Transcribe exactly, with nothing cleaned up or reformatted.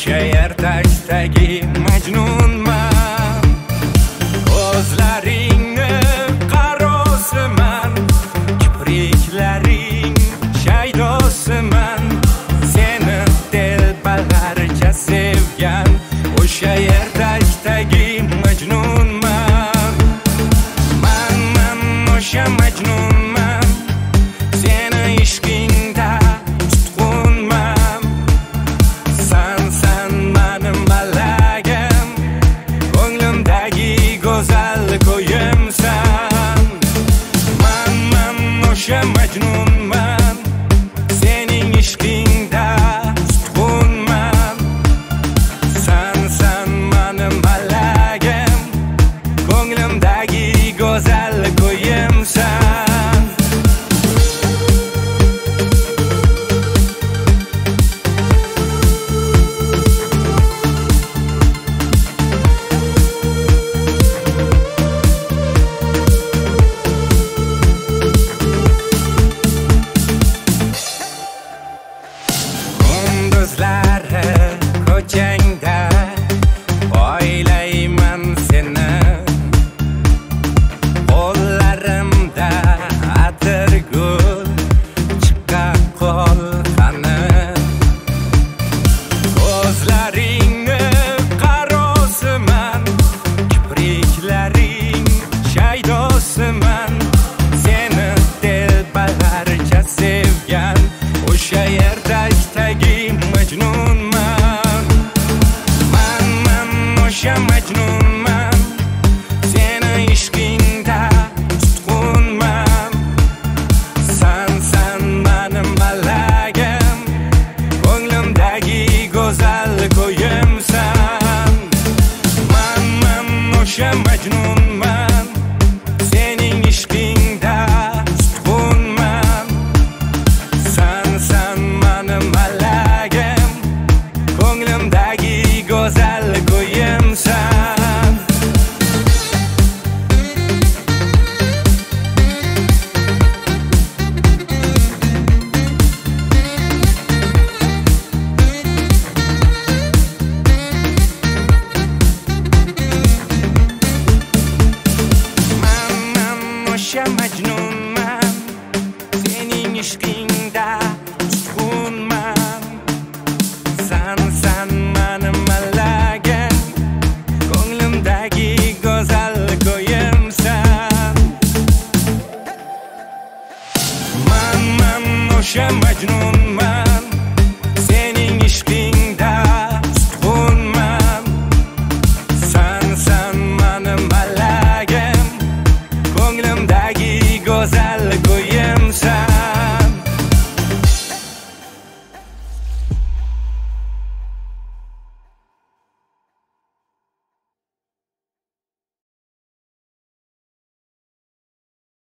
o'sha ertakdagi majnunman. Ko'zlaringni qarosiman, kipriklaring shaydosiman. Seni telbalarcha sevgan o'sha ertakdagi majnunman. Man man o'sha majnunman, seni ishqingda tutqunman. San san mening malagim, ko'nglimdagi go'zal ko'yimsan. Man man o'sha majnunman, sening ishqingda tutqunman. San san mening malagim, ko'nglimdagi go'zal ko'yimsan. Kunduzlari ko'changda o'ylayman seni. Qo'llarimda atirgul chiqa qol qani. Ko'zlaringni qarosiman, kipriklaring shaydosiman. Seni telbalarcha sevgan o'sha ertakdagi majnunman. Man man o'sha majnunman, seni ishqingda tutqunman. San san mening malagim, ko'nglimdagi go'zal ko'yimsan. Man man o'sha majnunman, sening ishqingda tutqunman. San san mening malagim, ko'nglimdagi go'zal ko'yimsan. Man man o'sha majnunman, sening ishqingda tutqunman. San san mening malagim, ko'nglimdagi go'zal ko'yimsan. Man man o'sha majnunman,